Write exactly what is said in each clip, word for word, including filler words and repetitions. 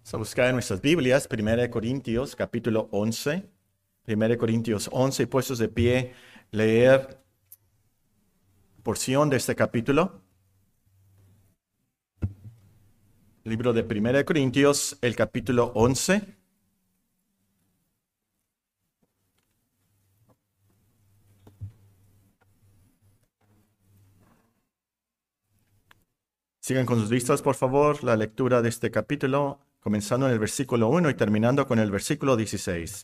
Vamos a buscar en nuestras Biblias, primera de Corintios, capítulo once. primera de Corintios once, puestos de pie, leer porción de este capítulo. Libro de primera de Corintios, el capítulo once. Sigan con sus listas, por favor, la lectura de este capítulo, comenzando en el versículo uno y terminando con el versículo dieciséis.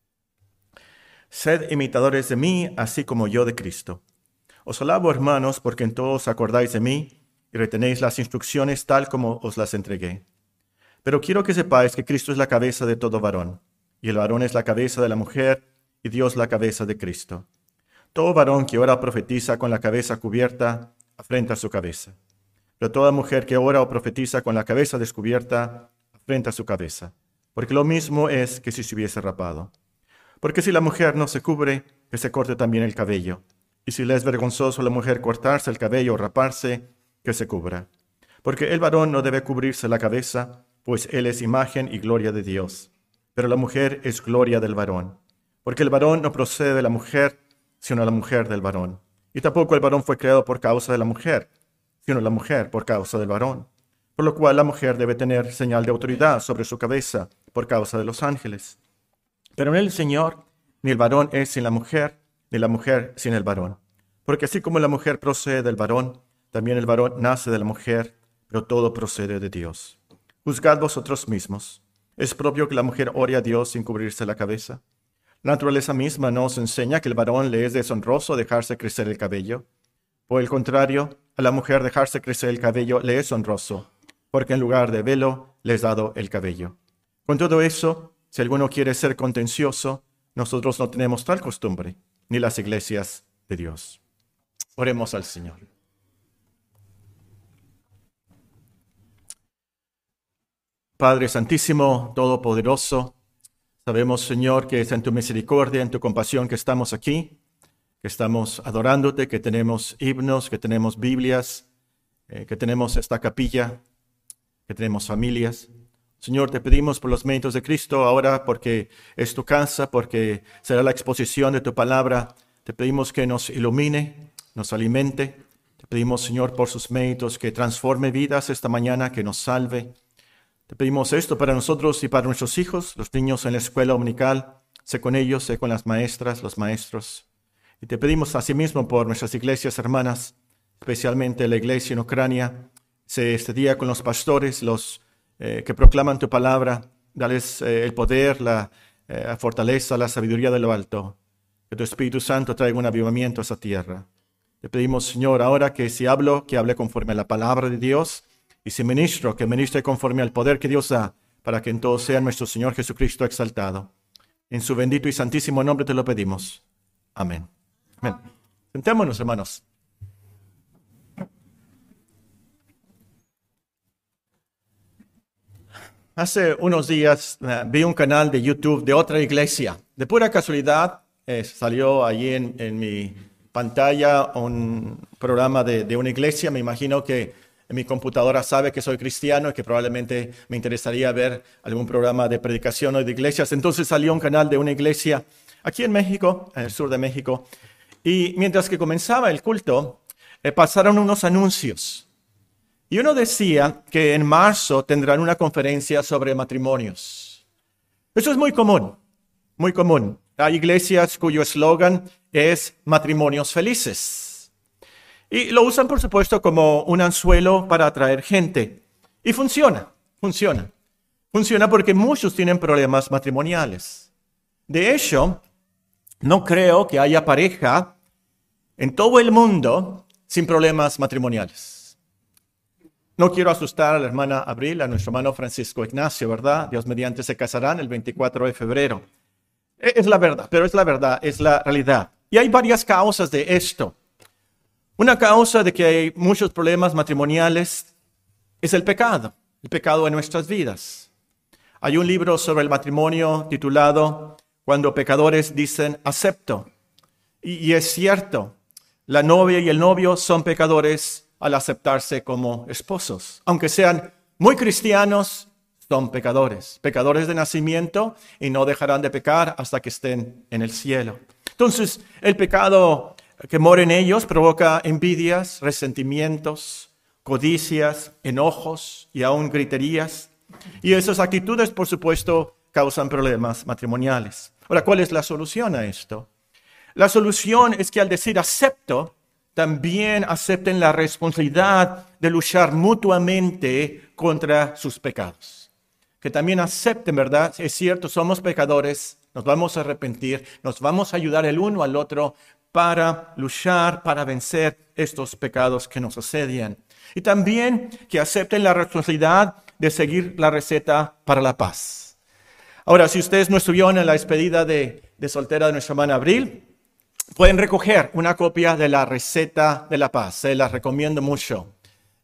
Sed imitadores de mí, así como yo de Cristo. Os alabo, hermanos, porque en todo os acordáis de mí y retenéis las instrucciones tal como os las entregué. Pero quiero que sepáis que Cristo es la cabeza de todo varón, y el varón es la cabeza de la mujer, y Dios la cabeza de Cristo. Todo varón que ora o profetiza con la cabeza cubierta, afrenta su cabeza. Pero toda mujer que ora o profetiza con la cabeza descubierta, afrenta su cabeza, porque lo mismo es que si se hubiese rapado. Porque si la mujer no se cubre, que se corte también el cabello. Y si le es vergonzoso a la mujer cortarse el cabello o raparse, que se cubra. Porque el varón no debe cubrirse la cabeza, pues él es imagen y gloria de Dios. Pero la mujer es gloria del varón. Porque el varón no procede de la mujer, sino la mujer del varón. Y tampoco el varón fue creado por causa de la mujer, sino la mujer por causa del varón. Por lo cual la mujer debe tener señal de autoridad sobre su cabeza por causa de los ángeles. Pero en el Señor, ni el varón es sin la mujer, ni la mujer sin el varón. Porque así como la mujer procede del varón, también el varón nace de la mujer, pero todo procede de Dios. Juzgad vosotros mismos. ¿Es propio que la mujer ore a Dios sin cubrirse la cabeza? La naturaleza misma nos enseña que el varón le es deshonroso dejarse crecer el cabello. Por el contrario, a la mujer dejarse crecer el cabello le es honroso, porque en lugar de velo le es dado el cabello. Con todo eso, si alguno quiere ser contencioso, nosotros no tenemos tal costumbre, ni las iglesias de Dios. Oremos al Señor. Padre Santísimo, Todopoderoso, sabemos, Señor, que es en tu misericordia, en tu compasión que estamos aquí, que estamos adorándote, que tenemos himnos, que tenemos Biblias, eh, que tenemos esta capilla, que tenemos familias. Señor, te pedimos por los méritos de Cristo ahora, porque es tu casa, porque será la exposición de tu palabra. Te pedimos que nos ilumine, nos alimente. Te pedimos, Señor, por sus méritos, que transforme vidas esta mañana, que nos salve. Te pedimos esto para nosotros y para nuestros hijos, los niños en la escuela dominical. Sé con ellos, sé con las maestras, los maestros. Y te pedimos asimismo por nuestras iglesias hermanas, especialmente la iglesia en Ucrania. Sé este día con los pastores, los eh, que proclaman tu palabra. Dales eh, el poder, la eh, fortaleza, la sabiduría de lo alto. Que tu Espíritu Santo traiga un avivamiento a esa tierra. Te pedimos, Señor, ahora que si hablo, que hable conforme a la palabra de Dios. Y si ministro, que ministre conforme al poder que Dios da, para que en todo sea nuestro Señor Jesucristo exaltado. En su bendito y santísimo nombre te lo pedimos. Amén. Amén. Sentémonos, hermanos. Hace unos días uh, vi un canal de YouTube de otra iglesia. De pura casualidad eh, salió allí en, en mi pantalla un programa de, de una iglesia. Me imagino que mi computadora sabe que soy cristiano y que probablemente me interesaría ver algún programa de predicación o de iglesias. Entonces salió un canal de una iglesia aquí en México, en el sur de México. Y mientras que comenzaba el culto, eh, pasaron unos anuncios. Y uno decía que en marzo tendrán una conferencia sobre matrimonios. Eso es muy común, muy común. Hay iglesias cuyo eslogan es matrimonios felices. Y lo usan, por supuesto, como un anzuelo para atraer gente. Y funciona, funciona. Funciona porque muchos tienen problemas matrimoniales. De hecho, no creo que haya pareja en todo el mundo sin problemas matrimoniales. No quiero asustar a la hermana Abril, a nuestro hermano Francisco Ignacio, ¿verdad? Dios mediante se casarán el veinticuatro de febrero. Es la verdad, pero es la verdad, es la realidad. Y hay varias causas de esto. Una causa de que hay muchos problemas matrimoniales es el pecado, el pecado en nuestras vidas. Hay un libro sobre el matrimonio titulado Cuando pecadores dicen acepto. Y, y es cierto, la novia y el novio son pecadores al aceptarse como esposos. Aunque sean muy cristianos, son pecadores, pecadores de nacimiento y no dejarán de pecar hasta que estén en el cielo. Entonces, el pecado que mora en ellos provoca envidias, resentimientos, codicias, enojos y aún griterías. Y esas actitudes, por supuesto, causan problemas matrimoniales. Ahora, ¿cuál es la solución a esto? La solución es que al decir acepto, también acepten la responsabilidad de luchar mutuamente contra sus pecados. Que también acepten, ¿verdad? Es cierto, somos pecadores, nos vamos a arrepentir, nos vamos a ayudar el uno al otro para luchar, para vencer estos pecados que nos asedian. Y también que acepten la responsabilidad de seguir la receta para la paz. Ahora, si ustedes no estuvieron en la despedida de, de soltera de nuestra hermana Abril, pueden recoger una copia de la receta de la paz. Se la recomiendo mucho.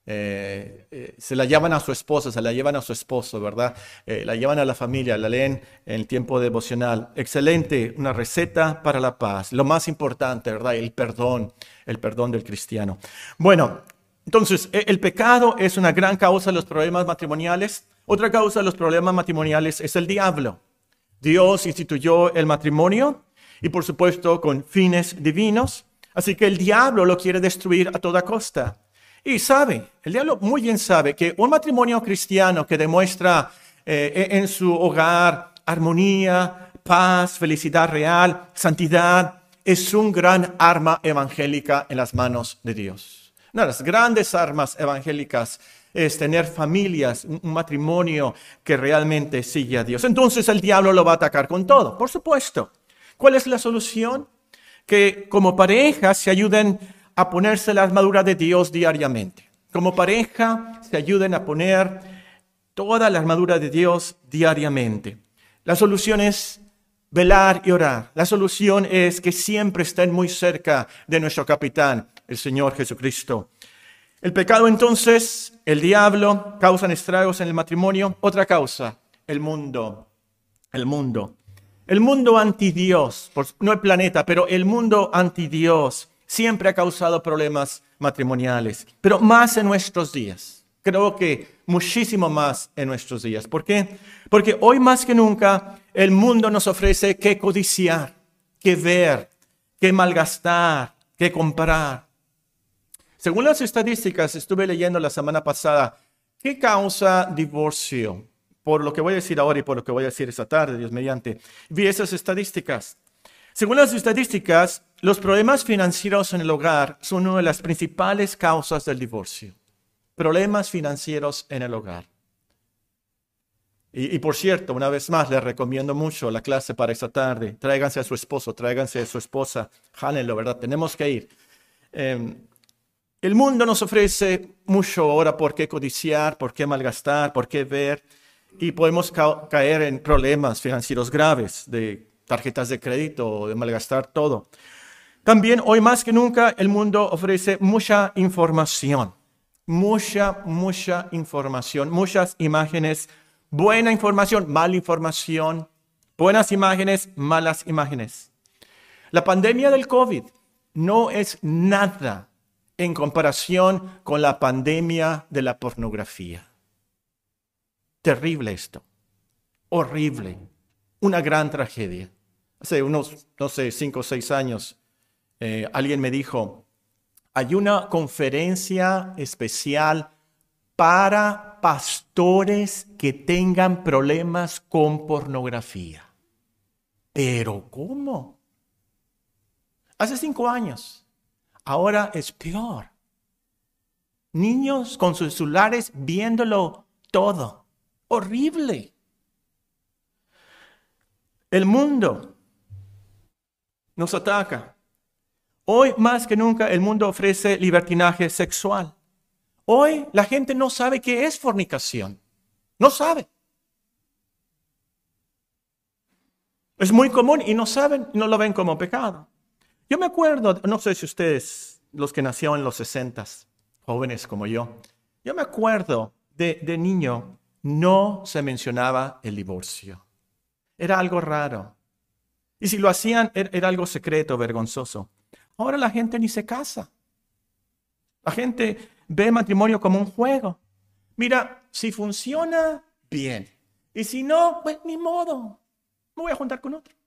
Eh, eh, se la llevan a su esposa, se la llevan a su esposo, ¿verdad? Eh, la llevan a la familia, la leen en el tiempo devocional. Excelente, una receta para la paz. Lo más importante, ¿verdad? El perdón, el perdón del cristiano. Bueno, entonces, el pecado es una gran causa de los problemas matrimoniales. Otra causa de los problemas matrimoniales es el diablo. Dios instituyó el matrimonio y, por supuesto, con fines divinos. Así que el diablo lo quiere destruir a toda costa. Y sabe, el diablo muy bien sabe que un matrimonio cristiano que demuestra eh, en su hogar armonía, paz, felicidad real, santidad, es un gran arma evangélica en las manos de Dios. Una de las grandes armas evangélicas es tener familias, un matrimonio que realmente sigue a Dios. Entonces el diablo lo va a atacar con todo, por supuesto. ¿Cuál es la solución? Que como pareja se ayuden a ponerse la armadura de Dios diariamente. Como pareja se ayuden a poner toda la armadura de Dios diariamente. La solución es velar y orar. La solución es que siempre estén muy cerca de nuestro capitán, el Señor Jesucristo. El pecado entonces, el diablo, causan estragos en el matrimonio. Otra causa, el mundo. El mundo. El mundo anti Dios, no el planeta, pero el mundo anti Dios siempre ha causado problemas matrimoniales, pero más en nuestros días. Creo que muchísimo más en nuestros días. ¿Por qué? Porque hoy más que nunca el mundo nos ofrece qué codiciar, qué ver, qué malgastar, qué comprar. Según las estadísticas, estuve leyendo la semana pasada, ¿qué causa divorcio? Por lo que voy a decir ahora y por lo que voy a decir esta tarde, Dios mediante. Vi esas estadísticas. Según las estadísticas, los problemas financieros en el hogar son una de las principales causas del divorcio. Problemas financieros en el hogar. Y, y por cierto, una vez más, les recomiendo mucho la clase para esta tarde. Tráiganse a su esposo, tráiganse a su esposa. Jálenlo, ¿verdad? Tenemos que ir. Eh, el mundo nos ofrece mucho ahora por qué codiciar, por qué malgastar, por qué ver. Y podemos ca- caer en problemas financieros graves de tarjetas de crédito, de malgastar todo. También hoy más que nunca el mundo ofrece mucha información, mucha, mucha información, muchas imágenes, buena información, mala información, buenas imágenes, malas imágenes. La pandemia del COVID no es nada en comparación con la pandemia de la pornografía. Terrible esto, horrible, una gran tragedia. Hace unos, no sé, cinco o seis años, eh, alguien me dijo, hay una conferencia especial para pastores que tengan problemas con pornografía. ¿Pero cómo? Hace cinco años. Ahora es peor. Niños con sus celulares viéndolo todo. Horrible. El mundo nos ataca. Hoy más que nunca el mundo ofrece libertinaje sexual. Hoy la gente no sabe qué es fornicación. No sabe. Es muy común y no saben, no lo ven como pecado. Yo me acuerdo, no sé si ustedes, los que nacieron en los sesentas, jóvenes como yo, yo me acuerdo de, de niño, no se mencionaba el divorcio. Era algo raro. Y si lo hacían, era, era algo secreto, vergonzoso. Ahora la gente ni se casa. La gente ve matrimonio como un juego. Mira, si funciona, bien. Y si no, pues ni modo, me voy a juntar con otro.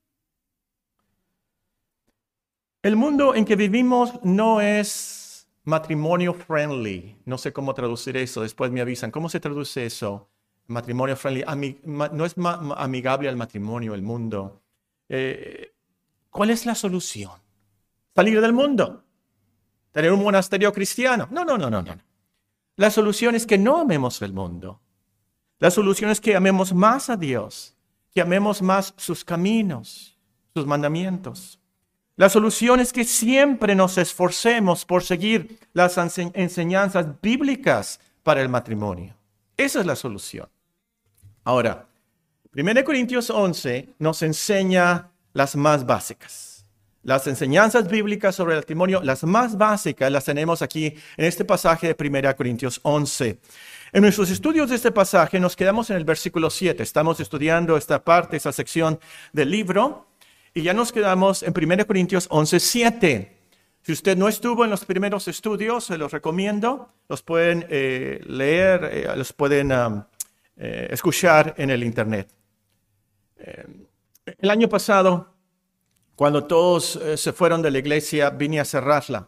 El mundo en que vivimos no es matrimonio friendly. No sé cómo traducir eso, después me avisan. ¿Cómo se traduce eso? Matrimonio friendly. Ami- ma- no es ma- ma- amigable al matrimonio, el mundo. Eh, ¿Cuál es la solución? ¿Salir del mundo? ¿Tener un monasterio cristiano? No, no, no, no, no. La solución es que no amemos el mundo. La solución es que amemos más a Dios, que amemos más sus caminos, sus mandamientos. La solución es que siempre nos esforcemos por seguir las ense- enseñanzas bíblicas para el matrimonio. Esa es la solución. Ahora, primera Corintios once nos enseña las más básicas. Las enseñanzas bíblicas sobre el matrimonio, las más básicas, las tenemos aquí en este pasaje de primera Corintios once. En nuestros estudios de este pasaje nos quedamos en el versículo siete. Estamos estudiando esta parte, esta sección del libro. Y ya nos quedamos en primera Corintios once, siete. Si usted no estuvo en los primeros estudios, se los recomiendo. Los pueden eh, leer, eh, los pueden um, eh, escuchar en el internet. Eh, el año pasado, cuando todos eh, se fueron de la iglesia, vine a cerrarla.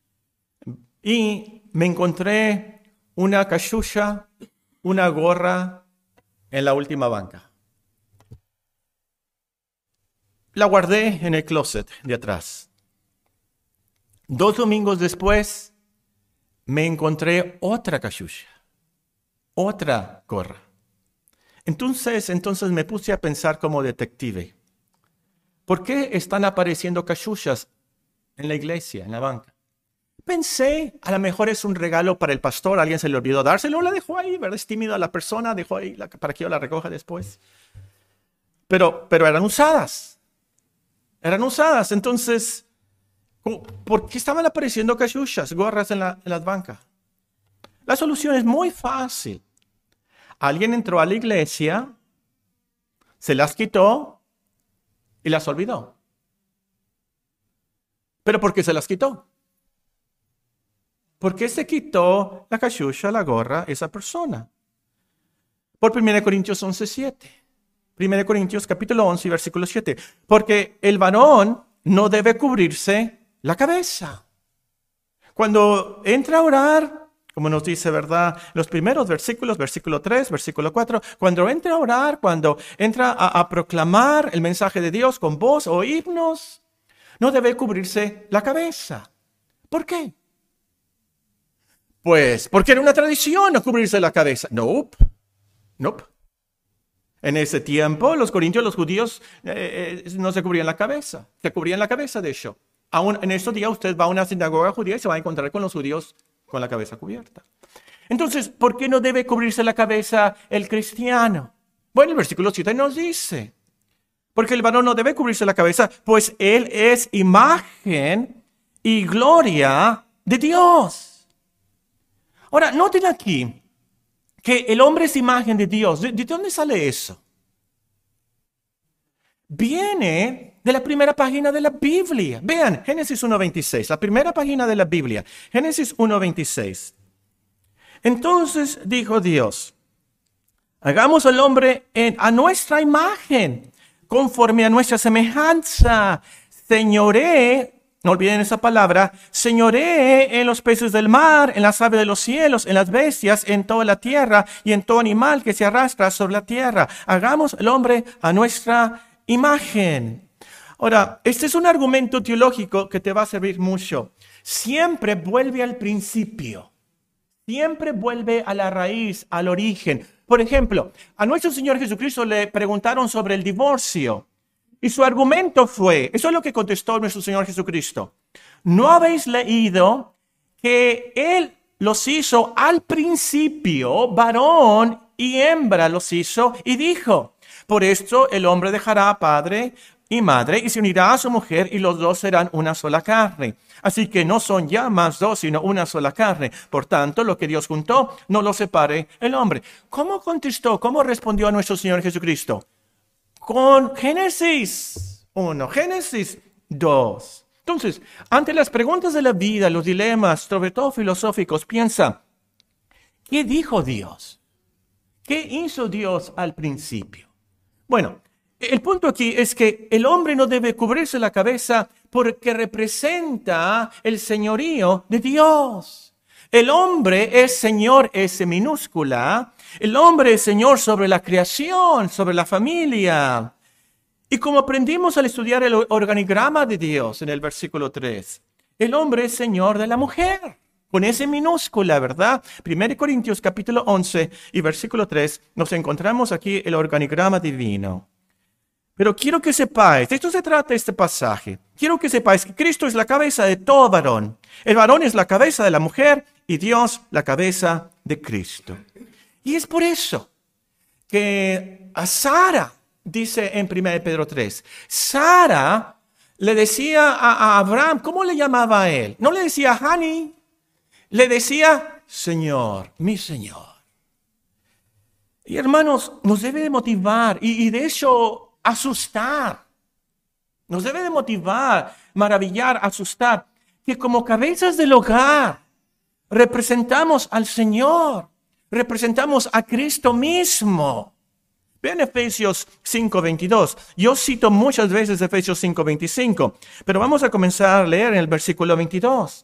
Y me encontré una cachucha, una gorra en la última banca. La guardé en el closet de atrás. Dos domingos después, me encontré otra cachucha, otra gorra. Entonces, entonces me puse a pensar como detective. ¿Por qué están apareciendo cachuchas en la iglesia, en la banca? Pensé, a lo mejor es un regalo para el pastor, alguien se le olvidó dárselo, la dejó ahí, ¿verdad? Es tímido a la persona, dejó ahí la, para que yo la recoja después. Pero, pero eran usadas. Eran usadas, entonces, ¿por qué estaban apareciendo cachuchas, gorras en, la, en las bancas? La solución es muy fácil. Alguien entró a la iglesia, se las quitó y las olvidó. ¿Pero por qué se las quitó? ¿Por qué se quitó la cachucha, la gorra, esa persona? Por primera Corintios once, siete. primera Corintios capítulo once, versículo siete. Porque el varón no debe cubrirse la cabeza. Cuando entra a orar, como nos dice, ¿verdad? Los primeros versículos, versículo tres, versículo cuatro. Cuando entra a orar, cuando entra a, a proclamar el mensaje de Dios con voz o himnos, no debe cubrirse la cabeza. ¿Por qué? Pues porque era una tradición no cubrirse la cabeza. Nope. Nope. En ese tiempo, los corintios, los judíos, eh, eh, no se cubrían la cabeza. Se cubrían la cabeza, de hecho. Aún en estos días usted va a una sinagoga judía y se va a encontrar con los judíos con la cabeza cubierta. Entonces, ¿por qué no debe cubrirse la cabeza el cristiano? Bueno, el versículo siete nos dice, porque el varón no debe cubrirse la cabeza, pues él es imagen y gloria de Dios. Ahora, noten aquí que el hombre es imagen de Dios. ¿De, de dónde sale eso? Viene de la primera página de la Biblia. Vean, Génesis uno veintiséis, la primera página de la Biblia. Génesis uno veintiséis. Entonces dijo Dios, hagamos al hombre en, a nuestra imagen, conforme a nuestra semejanza. Señoré, no olviden esa palabra, señoré en los peces del mar, en las aves de los cielos, en las bestias, en toda la tierra y en todo animal que se arrastra sobre la tierra. Hagamos al hombre a nuestra imagen. Ahora, este es un argumento teológico que te va a servir mucho. Siempre vuelve al principio. Siempre vuelve a la raíz, al origen. Por ejemplo, a nuestro Señor Jesucristo le preguntaron sobre el divorcio. Y su argumento fue, eso es lo que contestó nuestro Señor Jesucristo. ¿No habéis leído que Él los hizo al principio, varón y hembra los hizo? Y dijo, por esto el hombre dejará a padre y madre y se unirá a su mujer y los dos serán una sola carne. Así que no son ya más dos, sino una sola carne. Por tanto, lo que Dios juntó, no lo separe el hombre. ¿Cómo contestó? ¿Cómo respondió a nuestro Señor Jesucristo? Con Génesis uno, Génesis dos. Entonces, ante las preguntas de la vida, los dilemas, sobre todo filosóficos, piensa, ¿qué dijo Dios? ¿Qué hizo Dios al principio? Bueno, el punto aquí es que el hombre no debe cubrirse la cabeza porque representa el señorío de Dios. El hombre es Señor, S minúscula. El hombre es Señor sobre la creación, sobre la familia. Y como aprendimos al estudiar el organigrama de Dios en el versículo tres, el hombre es Señor de la mujer, con S minúscula, ¿verdad? Primera Corintios capítulo once y versículo tres, nos encontramos aquí el organigrama divino. Pero quiero que sepáis, de esto se trata este pasaje, quiero que sepáis que Cristo es la cabeza de todo varón. El varón es la cabeza de la mujer y Dios la cabeza de Cristo. Y es por eso que a Sara, dice en primera Pedro tres, Sara le decía a, a Abraham, ¿cómo le llamaba a él? No le decía honey, le decía Señor, mi Señor. Y hermanos, nos debe de motivar y, y de hecho asustar. Nos debe de motivar, maravillar, asustar, que como cabezas del hogar representamos al Señor, representamos a Cristo mismo. Vean Efesios cinco veintidós. Yo cito muchas veces Efesios cinco veinticinco, pero vamos a comenzar a leer en el versículo veintidós.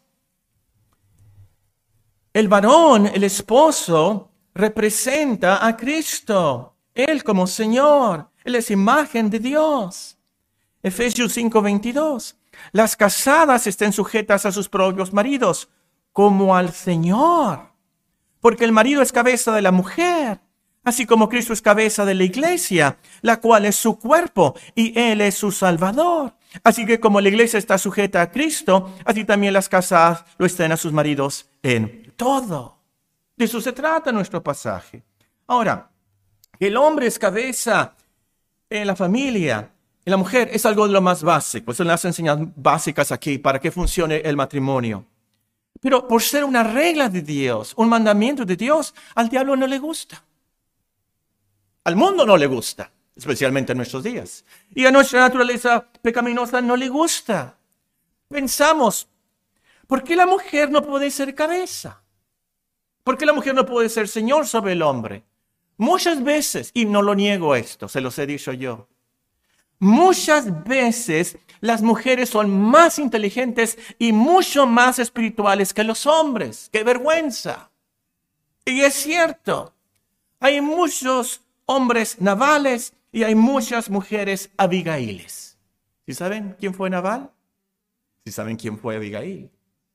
El varón, el esposo, representa a Cristo. Él como Señor. Él es imagen de Dios. Efesios cinco veintidós. Las casadas estén sujetas a sus propios maridos, como al Señor. Porque el marido es cabeza de la mujer, así como Cristo es cabeza de la iglesia, la cual es su cuerpo, y Él es su Salvador. Así que como la iglesia está sujeta a Cristo, así también las casadas lo estén a sus maridos en todo. De eso se trata nuestro pasaje. Ahora, el hombre es cabeza en la familia, en la mujer es algo de lo más básico. Son las enseñanzas básicas aquí para que funcione el matrimonio. Pero por ser una regla de Dios, un mandamiento de Dios, al diablo no le gusta. Al mundo no le gusta, especialmente en nuestros días. Y a nuestra naturaleza pecaminosa no le gusta. Pensamos, ¿por qué la mujer no puede ser cabeza? ¿Por qué la mujer no puede ser señor sobre el hombre? Muchas veces, y no lo niego esto, se los he dicho yo, muchas veces las mujeres son más inteligentes y mucho más espirituales que los hombres. ¡Qué vergüenza! Y es cierto, hay muchos hombres Nabales y hay muchas mujeres Abigailes. ¿Sí saben quién fue Nabal? ¿Sí saben quién fue Abigail?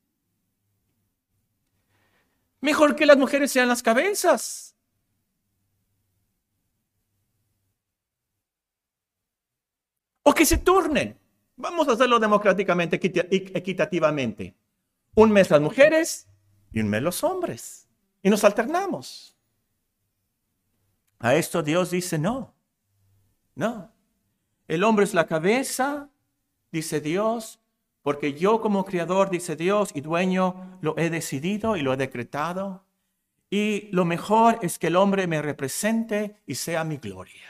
Mejor que las mujeres sean las cabezas. O que se turnen. Vamos a hacerlo democráticamente, equitativamente. Un mes las mujeres y un mes los hombres. Y nos alternamos. A esto Dios dice no. No. El hombre es la cabeza, dice Dios, porque yo como creador, dice Dios, y dueño, lo he decidido y lo he decretado. Y lo mejor es que el hombre me represente y sea mi gloria.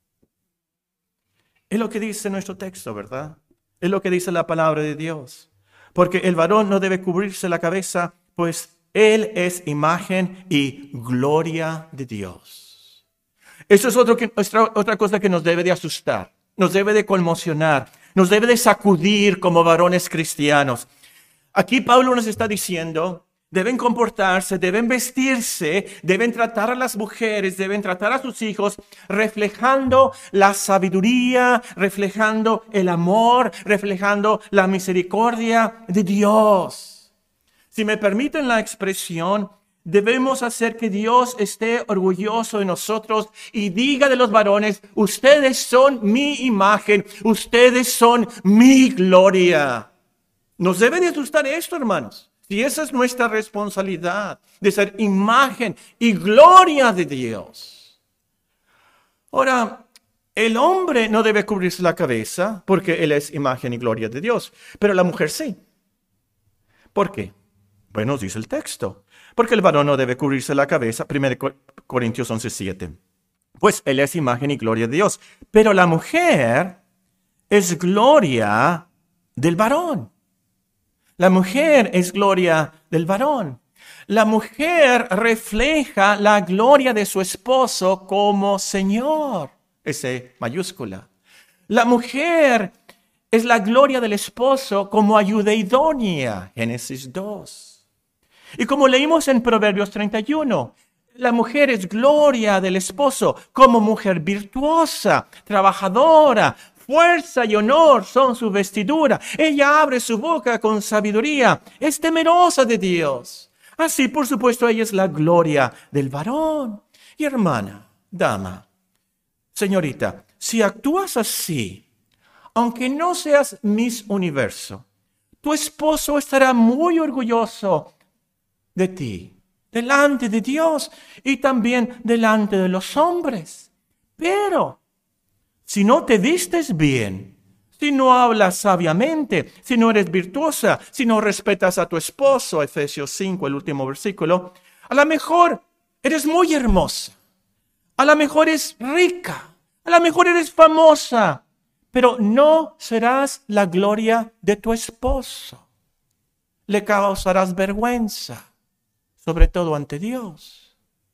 Es lo que dice nuestro texto, ¿verdad? Es lo que dice la palabra de Dios. Porque el varón no debe cubrirse la cabeza, pues él es imagen y gloria de Dios. Eso es otro que, otra, otra cosa que nos debe de asustar, nos debe de conmocionar, nos debe de sacudir como varones cristianos. Aquí Pablo nos está diciendo, deben comportarse, deben vestirse, deben tratar a las mujeres, deben tratar a sus hijos, reflejando la sabiduría, reflejando el amor, reflejando la misericordia de Dios. Si me permiten la expresión, debemos hacer que Dios esté orgulloso de nosotros y diga de los varones, ustedes son mi imagen, ustedes son mi gloria. Nos debe de asustar esto, hermanos. Si esa es nuestra responsabilidad, de ser imagen y gloria de Dios. Ahora, el hombre no debe cubrirse la cabeza porque él es imagen y gloria de Dios, pero la mujer sí. ¿Por qué? Bueno, nos dice el texto. Porque el varón no debe cubrirse la cabeza, primera Corintios once siete. Pues él es imagen y gloria de Dios, pero la mujer es gloria del varón. La mujer es gloria del varón. La mujer refleja la gloria de su esposo como Señor. Ese mayúscula. La mujer es la gloria del esposo como ayuda idónea. Génesis dos. Y como leímos en Proverbios treinta y uno, la mujer es gloria del esposo como mujer virtuosa, trabajadora. Fuerza y honor son su vestidura. Ella abre su boca con sabiduría. Es temerosa de Dios. Así, por supuesto, ella es la gloria del varón. Y hermana, dama, señorita, si actúas así, aunque no seas Miss Universo, tu esposo estará muy orgulloso de ti, delante de Dios y también delante de los hombres. Pero si no te vistes bien, si no hablas sabiamente, si no eres virtuosa, si no respetas a tu esposo, Efesios cinco, el último versículo, a lo mejor eres muy hermosa, a lo mejor eres rica, a lo mejor eres famosa, pero no serás la gloria de tu esposo. Le causarás vergüenza, sobre todo ante Dios.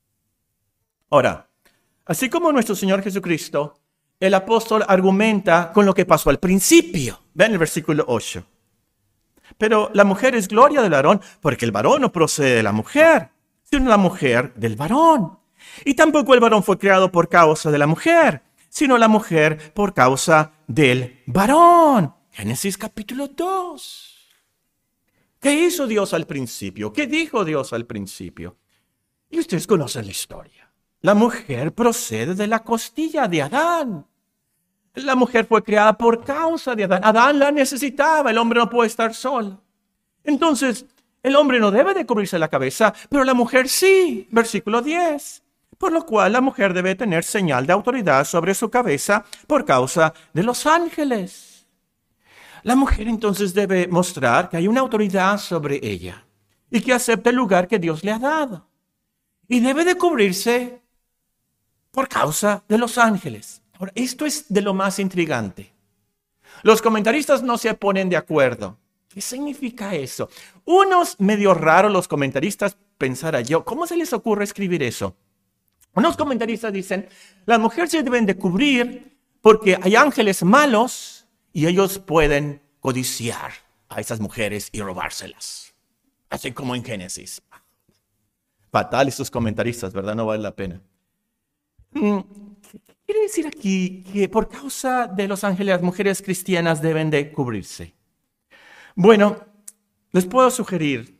Ahora, así como nuestro Señor Jesucristo, el apóstol argumenta con lo que pasó al principio. Ven el versículo ocho. Pero la mujer es gloria del varón, porque el varón no procede de la mujer, sino la mujer del varón. Y tampoco el varón fue creado por causa de la mujer, sino la mujer por causa del varón. Génesis capítulo dos. ¿Qué hizo Dios al principio? ¿Qué dijo Dios al principio? Y ustedes conocen la historia. La mujer procede de la costilla de Adán. La mujer fue creada por causa de Adán. Adán la necesitaba, el hombre no puede estar solo. Entonces, el hombre no debe de cubrirse la cabeza, pero la mujer sí. Versículo diez. Por lo cual la mujer debe tener señal de autoridad sobre su cabeza por causa de los ángeles. La mujer entonces debe mostrar que hay una autoridad sobre ella y que acepta el lugar que Dios le ha dado. Y debe de cubrirse por causa de los ángeles. Ahora, esto es de lo más intrigante. Los comentaristas no se ponen de acuerdo. ¿Qué significa eso? Unos medio raros, los comentaristas, pensara yo, ¿cómo se les ocurre escribir eso? Unos comentaristas dicen, las mujeres se deben de cubrir porque hay ángeles malos y ellos pueden codiciar a esas mujeres y robárselas. Así como en Génesis. Fatal estos comentaristas, ¿verdad? No vale la pena. ¿Qué quiere decir aquí que por causa de los ángeles las mujeres cristianas deben de cubrirse? Bueno, les puedo sugerir,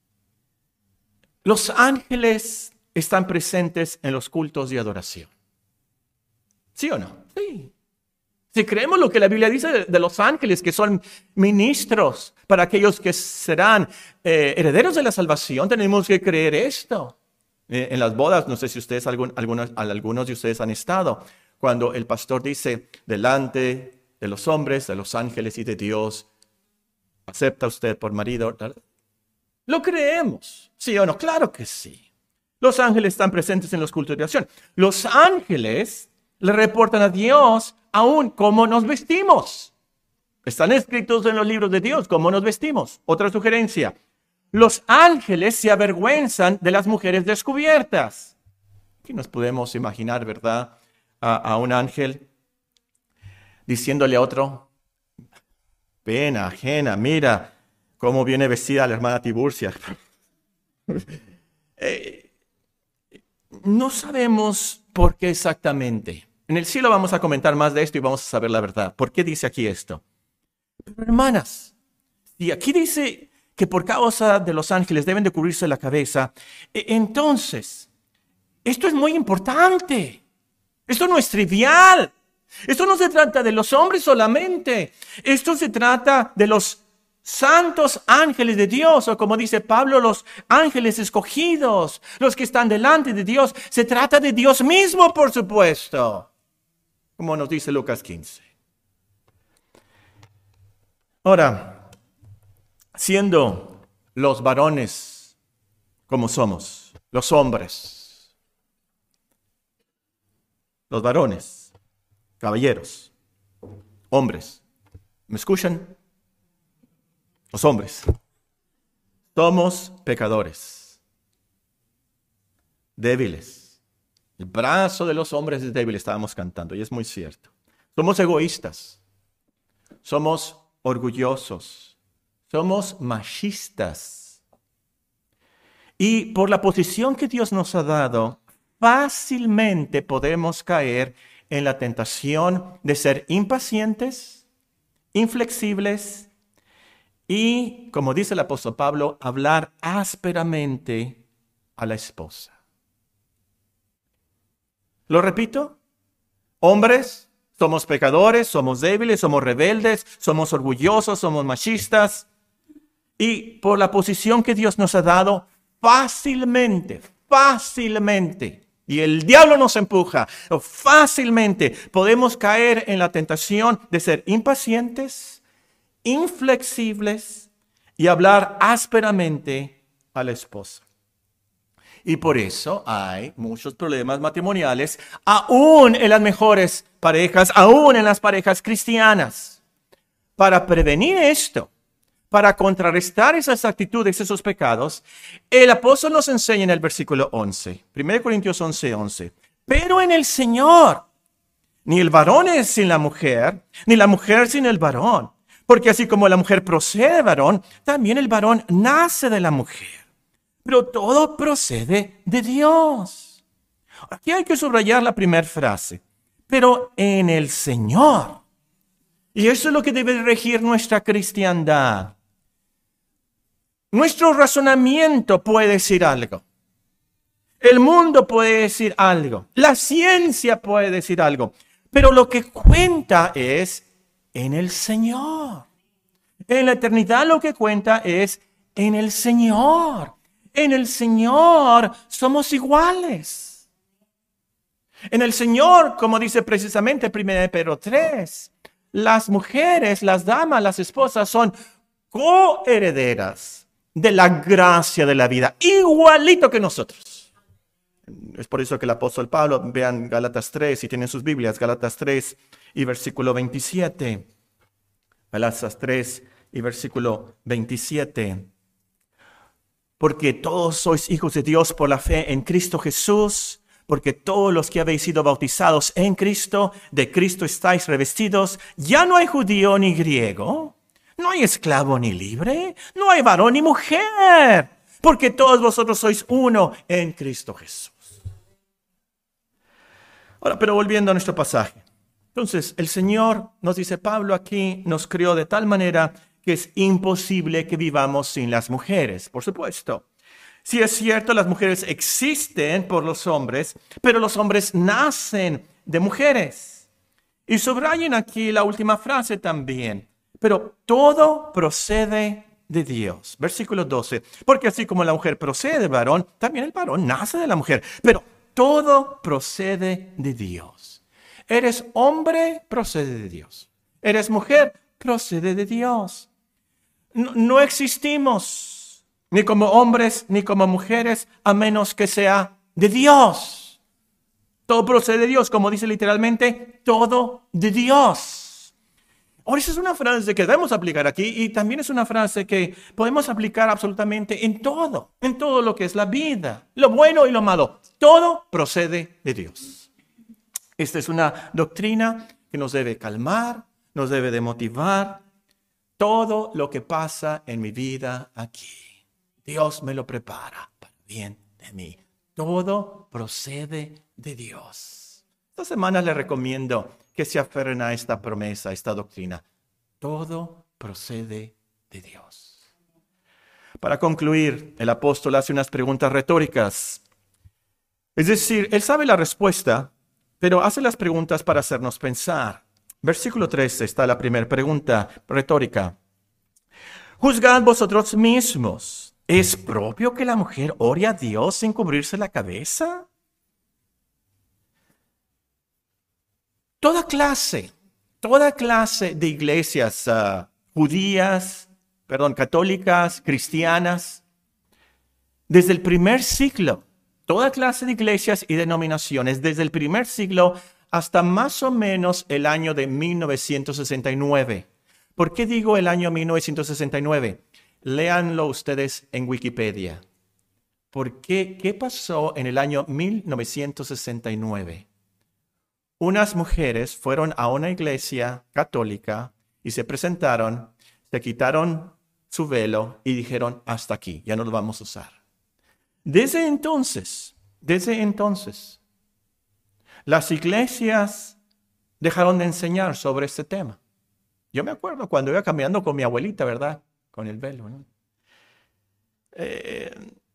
los ángeles están presentes en los cultos de adoración. ¿Sí o no? Sí. Si creemos lo que la Biblia dice de, de los ángeles, que son ministros para aquellos que serán eh, herederos de la salvación, tenemos que creer esto. Eh, en las bodas, no sé si ustedes, algún, algunos, algunos de ustedes han estado, cuando el pastor dice, delante de los hombres, de los ángeles y de Dios, ¿acepta usted por marido? ¿Lo creemos? ¿Sí o no? Claro que sí. Los ángeles están presentes en los cultos de oración. Los ángeles le reportan a Dios aún cómo nos vestimos. Están escritos en los libros de Dios cómo nos vestimos. Otra sugerencia. Los ángeles se avergüenzan de las mujeres descubiertas. Aquí nos podemos imaginar, ¿verdad? A, a un ángel diciéndole a otro, pena ajena, mira cómo viene vestida la hermana Tiburcia. eh, no sabemos por qué exactamente. En el cielo vamos a comentar más de esto y vamos a saber la verdad. ¿Por qué dice aquí esto? Pero hermanas, y aquí dice que por causa de los ángeles deben de cubrirse la cabeza, entonces, esto es muy importante. Esto no es trivial. Esto no se trata de los hombres solamente. Esto se trata de los santos ángeles de Dios, o como dice Pablo, los ángeles escogidos, los que están delante de Dios. Se trata de Dios mismo, por supuesto, como nos dice Lucas quince. Ahora, siendo los varones como somos, los hombres, los varones, caballeros, hombres, ¿me escuchan? Los hombres, somos pecadores. débiles. El brazo de los hombres es débil, estábamos cantando, y es muy cierto. Somos egoístas, somos orgullosos, somos machistas. Y por la posición que Dios nos ha dado, fácilmente podemos caer en la tentación de ser impacientes, inflexibles y, como dice el apóstol Pablo, hablar ásperamente a la esposa. Lo repito, hombres, somos pecadores, somos débiles, somos rebeldes, somos orgullosos, somos machistas. Y por la posición que Dios nos ha dado, fácilmente, fácilmente, y el diablo nos empuja, fácilmente podemos caer en la tentación de ser impacientes, inflexibles y hablar ásperamente a la esposa. Y por eso hay muchos problemas matrimoniales, aún en las mejores parejas, aún en las parejas cristianas. Para prevenir esto, para contrarrestar esas actitudes, esos pecados, el apóstol nos enseña en el versículo once, primera Corintios once, once. Pero en el Señor, ni el varón es sin la mujer, ni la mujer sin el varón. Porque así como la mujer procede del varón, también el varón nace de la mujer. Pero todo procede de Dios. Aquí hay que subrayar la primera frase. Pero en el Señor. Y eso es lo que debe regir nuestra cristiandad. Nuestro razonamiento puede decir algo. El mundo puede decir algo. La ciencia puede decir algo. Pero lo que cuenta es en el Señor. En la eternidad lo que cuenta es en el Señor. En el Señor somos iguales. En el Señor, como dice precisamente primera de Pedro tres, las mujeres, las damas, las esposas son coherederas de la gracia de la vida, igualito que nosotros. Es por eso que el apóstol Pablo, vean Gálatas tres, si tienen sus Biblias, Gálatas tres y versículo veintisiete. Gálatas tres y versículo veintisiete. Porque todos sois hijos de Dios por la fe en Cristo Jesús, porque todos los que habéis sido bautizados en Cristo, de Cristo estáis revestidos. Ya no hay judío ni griego, no hay esclavo ni libre, no hay varón ni mujer, porque todos vosotros sois uno en Cristo Jesús. Ahora, pero volviendo a nuestro pasaje. Entonces, el Señor, nos dice Pablo aquí, nos creó de tal manera que es imposible que vivamos sin las mujeres, por supuesto. Sí es cierto, las mujeres existen por los hombres, pero los hombres nacen de mujeres. Y subrayen aquí la última frase también. Pero todo procede de Dios. Versículo doce. Porque así como la mujer procede del varón, también el varón nace de la mujer. Pero todo procede de Dios. Eres hombre, procede de Dios. Eres mujer, procede de Dios. No, no existimos ni como hombres ni como mujeres a menos que sea de Dios. Todo procede de Dios, como dice literalmente, todo de Dios. Ahora, esa es una frase que debemos aplicar aquí y también es una frase que podemos aplicar absolutamente en todo, en todo lo que es la vida, lo bueno y lo malo. Todo procede de Dios. Esta es una doctrina que nos debe calmar, nos debe de motivar. Todo lo que pasa en mi vida aquí, Dios me lo prepara para bien de mí. Todo procede de Dios. Esta semana les recomiendo que se aferren a esta promesa, a esta doctrina. Todo procede de Dios. Para concluir, el apóstol hace unas preguntas retóricas. Es decir, él sabe la respuesta, pero hace las preguntas para hacernos pensar. Versículo trece está la primera pregunta retórica. Juzgad vosotros mismos. ¿Es propio que la mujer ore a Dios sin cubrirse la cabeza? Toda clase, toda clase de iglesias uh, judías, perdón, católicas, cristianas, desde el primer siglo, toda clase de iglesias y denominaciones, desde el primer siglo hasta más o menos el año de mil novecientos sesenta y nueve. ¿Por qué digo el año mil novecientos sesenta y nueve? Léanlo ustedes en Wikipedia. ¿Por qué? ¿Qué pasó en el año mil novecientos sesenta y nueve? Unas mujeres fueron a una iglesia católica y se presentaron, se quitaron su velo y dijeron, hasta aquí, ya no lo vamos a usar. Desde entonces, desde entonces, las iglesias dejaron de enseñar sobre este tema. Yo me acuerdo cuando iba caminando con mi abuelita, ¿verdad? Con el velo, ¿no? Eh,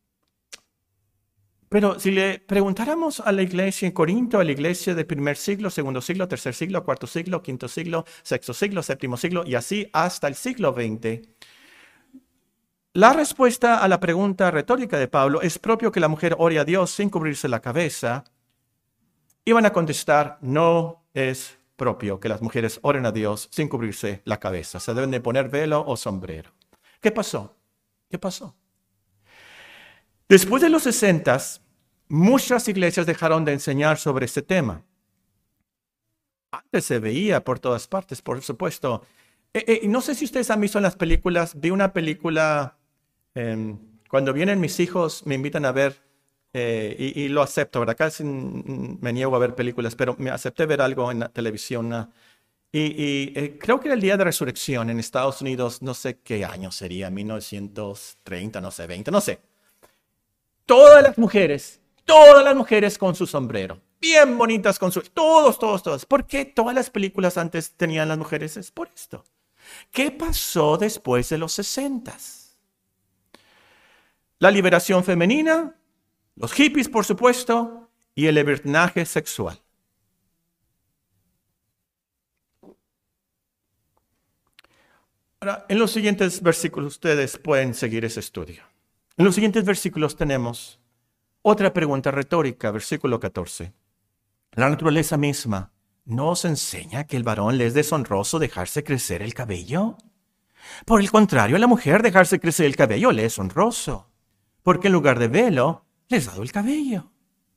pero si le preguntáramos a la iglesia en Corinto, a la iglesia del primer siglo, segundo siglo, tercer siglo, cuarto siglo, quinto siglo, sexto siglo, séptimo siglo y así hasta el siglo veinte, la respuesta a la pregunta retórica de Pablo, ¿es propio que la mujer ore a Dios sin cubrirse la cabeza? Iban a contestar, no es propio que las mujeres oren a Dios sin cubrirse la cabeza. Se deben de poner velo o sombrero. ¿Qué pasó? ¿Qué pasó? Después de los sesentas, muchas iglesias dejaron de enseñar sobre este tema. Antes se veía por todas partes, por supuesto. Eh, eh, no sé si ustedes han visto en las películas, vi una película, eh, cuando vienen mis hijos me invitan a ver, eh, y, y lo acepto, ¿verdad? Casi me niego a ver películas, pero me acepté ver algo en la televisión. Uh, y y eh, creo que era el Día de Resurrección en Estados Unidos, no sé qué año sería, mil novecientos treinta, no sé, veinte, no sé. Todas las mujeres, todas las mujeres con su sombrero, bien bonitas con su... Todos, todos, todos. ¿Por qué todas las películas antes tenían las mujeres? Es por esto. ¿Qué pasó después de los sesentas? La liberación femenina, los hippies, por supuesto, y el libertinaje sexual. Ahora, en los siguientes versículos ustedes pueden seguir ese estudio. En los siguientes versículos tenemos otra pregunta retórica, versículo catorce. La naturaleza misma ¿no os enseña que el varón le es deshonroso dejarse crecer el cabello? Por el contrario, a la mujer dejarse crecer el cabello le es honroso, porque en lugar de velo le es dado el cabello.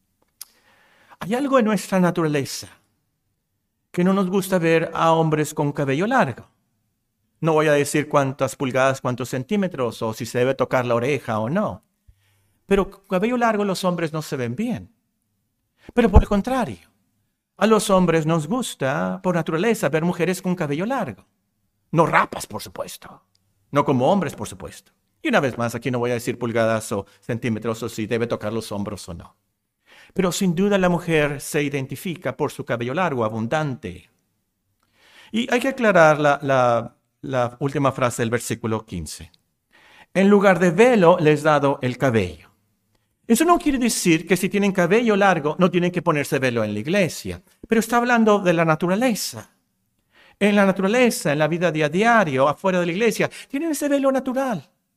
Hay algo en nuestra naturaleza que no nos gusta ver a hombres con cabello largo. No voy a decir cuántas pulgadas, cuántos centímetros, o si se debe tocar la oreja o no. Pero con cabello largo los hombres no se ven bien. Pero por el contrario, a los hombres nos gusta, por naturaleza, ver mujeres con cabello largo. No rapas, por supuesto. No como hombres, por supuesto. Y una vez más, aquí no voy a decir pulgadas o centímetros o si debe tocar los hombros o no. Pero sin duda la mujer se identifica por su cabello largo, abundante. Y hay que aclarar la... la La última frase del versículo quince. En lugar de velo les he dado el cabello. Eso no quiere decir que si tienen cabello largo no tienen que ponerse velo en la iglesia. Pero está hablando de la naturaleza. En la naturaleza, en la vida día a diario, afuera de la iglesia, tienen ese velo natural.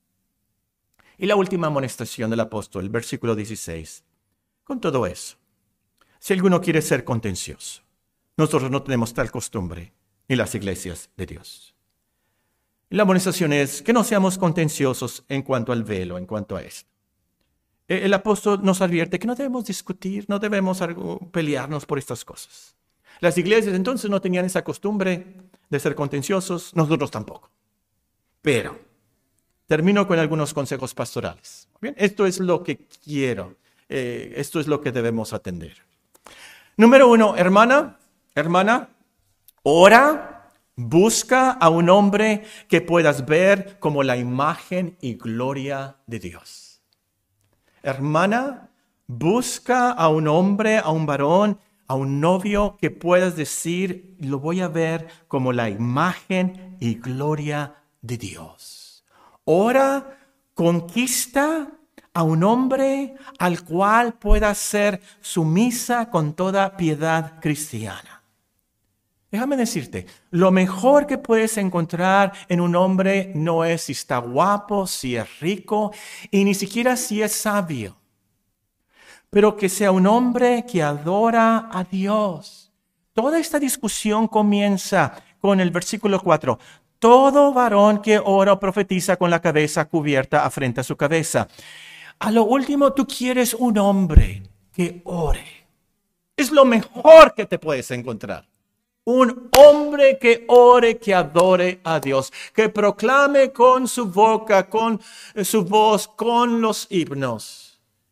Y la última amonestación del apóstol, el versículo dieciséis. Con todo eso, si alguno quiere ser contencioso, nosotros no tenemos tal costumbre en las iglesias de Dios. La amonestación es que no seamos contenciosos en cuanto al velo, en cuanto a esto. El apóstol nos advierte que no debemos discutir, no debemos pelearnos por estas cosas. Las iglesias entonces no tenían esa costumbre de ser contenciosos, nosotros tampoco. Pero termino con algunos consejos pastorales. Bien, esto es lo que quiero, eh, esto es lo que debemos atender. Número uno, hermana, hermana, ora. Busca a un hombre que puedas ver como la imagen y gloria de Dios. Hermana, busca a un hombre, a un varón, a un novio que puedas decir, lo voy a ver como la imagen y gloria de Dios. Ora, conquista a un hombre al cual puedas ser sumisa con toda piedad cristiana. Déjame decirte, lo mejor que puedes encontrar en un hombre no es si está guapo, si es rico y ni siquiera si es sabio. Pero que sea un hombre que adora a Dios. Toda esta discusión comienza con el versículo cuatro. Todo varón que ora o profetiza con la cabeza cubierta afrenta su cabeza. A lo último, tú quieres un hombre que ore. Es lo mejor que te puedes encontrar. Un hombre que ore, que adore a Dios, que proclame con su boca, con su voz, con los himnos,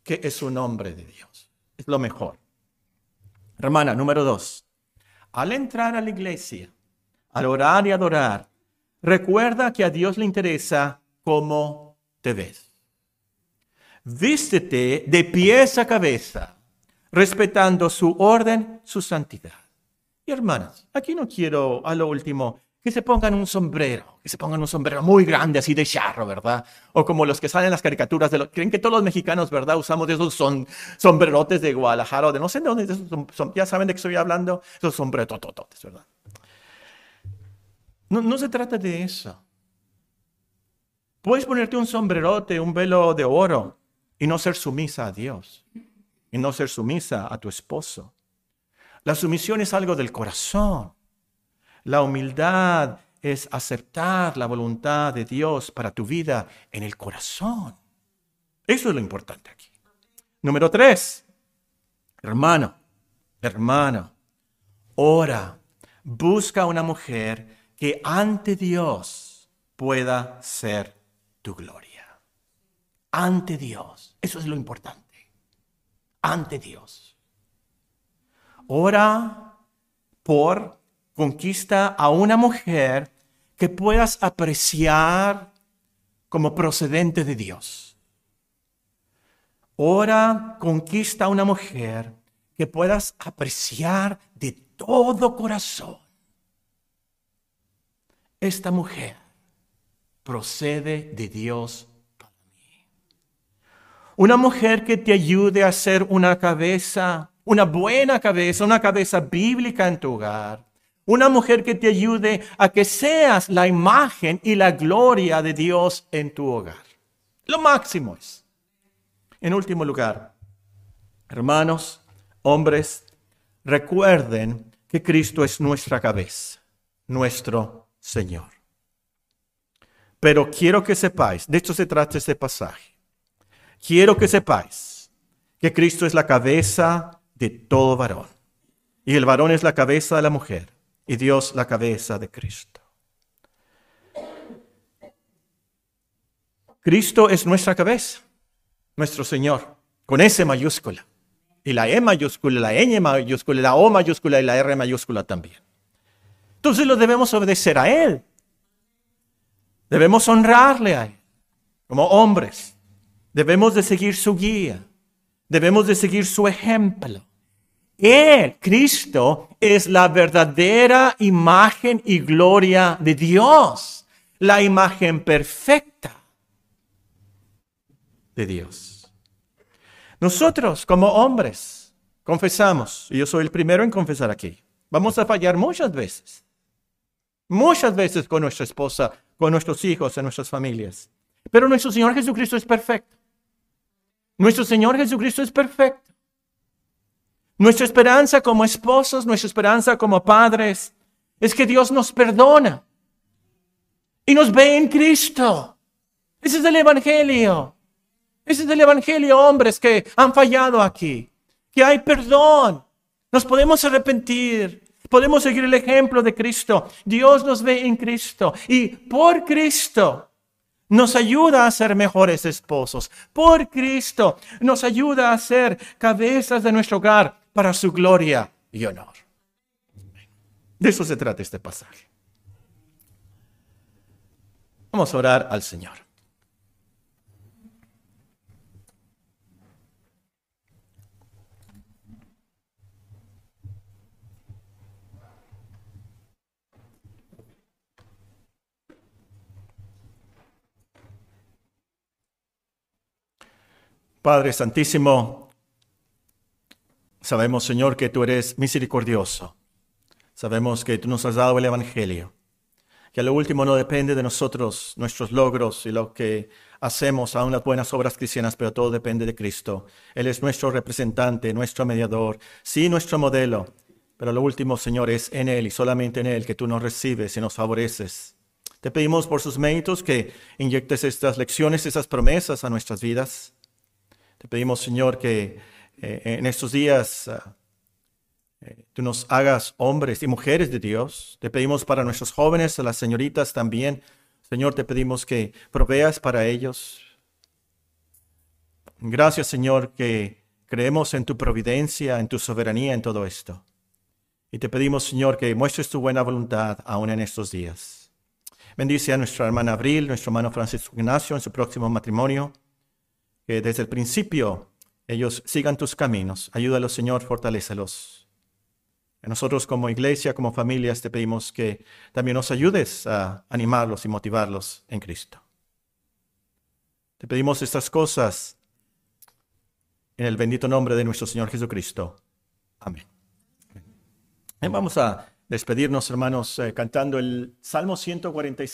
que es un hombre de Dios. Es lo mejor. Hermana, número dos. Al entrar a la iglesia, al orar y adorar, recuerda que a Dios le interesa cómo te ves. Vístete de pies a cabeza, respetando su orden, su santidad. Y hermanas, aquí no quiero, a lo último, que se pongan un sombrero, que se pongan un sombrero muy grande, así de charro, ¿verdad? O como los que salen en las caricaturas, de los, creen que todos los mexicanos, ¿verdad? Usamos esos son, sombrerotes de Guadalajara o de no sé de dónde, esos son, son, ya saben de qué estoy hablando, esos sombrerotototes, ¿verdad? No, no se trata de eso. Puedes ponerte un sombrerote, un velo de oro y no ser sumisa a Dios, y no ser sumisa a tu esposo. La sumisión es algo del corazón. La humildad es aceptar la voluntad de Dios para tu vida en el corazón. Eso es lo importante aquí. Número tres, hermano, hermano, ora, busca una mujer que ante Dios pueda ser tu gloria. Ante Dios, eso es lo importante. Ante Dios. Ora por conquista a una mujer que puedas apreciar como procedente de Dios. Ora, conquista a una mujer que puedas apreciar de todo corazón. Esta mujer procede de Dios para mí. Una mujer que te ayude a ser una cabeza, una buena cabeza, una cabeza bíblica en tu hogar. Una mujer que te ayude a que seas la imagen y la gloria de Dios en tu hogar. Lo máximo es. En último lugar, hermanos, hombres, recuerden que Cristo es nuestra cabeza, nuestro Señor. Pero quiero que sepáis, de esto se trata este pasaje. Quiero que sepáis que Cristo es la cabeza de todo varón. Y el varón es la cabeza de la mujer. Y Dios la cabeza de Cristo. Cristo es nuestra cabeza, nuestro Señor, con S mayúscula. Y la E mayúscula, la Ñ mayúscula, la O mayúscula y la R mayúscula también. Entonces lo debemos obedecer a Él. Debemos honrarle a Él como hombres. Debemos de seguir su guía. Debemos de seguir su ejemplo. Él, Cristo, es la verdadera imagen y gloria de Dios. La imagen perfecta de Dios. Nosotros, como hombres, confesamos, y yo soy el primero en confesar aquí, vamos a fallar muchas veces. Muchas veces con nuestra esposa, con nuestros hijos, en nuestras familias. Pero nuestro Señor Jesucristo es perfecto. Nuestro Señor Jesucristo es perfecto. Nuestra esperanza como esposos, nuestra esperanza como padres, es que Dios nos perdona y nos ve en Cristo. Ese es el Evangelio. Ese es el Evangelio, hombres que han fallado aquí. Que hay perdón. Nos podemos arrepentir. Podemos seguir el ejemplo de Cristo. Dios nos ve en Cristo. Y por Cristo nos ayuda a ser mejores esposos. Por Cristo nos ayuda a ser cabezas de nuestro hogar para su gloria y honor. De eso se trata este pasaje. Vamos a orar al Señor. Padre Santísimo, sabemos, Señor, que tú eres misericordioso. Sabemos que tú nos has dado el Evangelio. Que a lo último no depende de nosotros, nuestros logros y lo que hacemos, aún las buenas obras cristianas, pero todo depende de Cristo. Él es nuestro representante, nuestro mediador, sí, nuestro modelo. Pero lo último, Señor, es en Él y solamente en Él que tú nos recibes y nos favoreces. Te pedimos por sus méritos que inyectes estas lecciones, esas promesas a nuestras vidas. Te pedimos, Señor, que eh, en estos días uh, eh, tú nos hagas hombres y mujeres de Dios. Te pedimos para nuestros jóvenes, a las señoritas también. Señor, te pedimos que proveas para ellos Gracias, Señor, que creemos en tu providencia, en tu soberanía en todo esto. Y te pedimos, Señor, que muestres tu buena voluntad aún en estos días. Bendice a nuestra hermana Abril, nuestro hermano Francisco Ignacio en su próximo matrimonio. Que desde el principio ellos sigan tus caminos. Ayúdalos, Señor, fortalécelos. A nosotros como iglesia, como familias, te pedimos que también nos ayudes a animarlos y motivarlos en Cristo. Te pedimos estas cosas en el bendito nombre de nuestro Señor Jesucristo. Amén. Vamos a despedirnos, hermanos, eh, cantando el Salmo ciento cuarenta y cinco.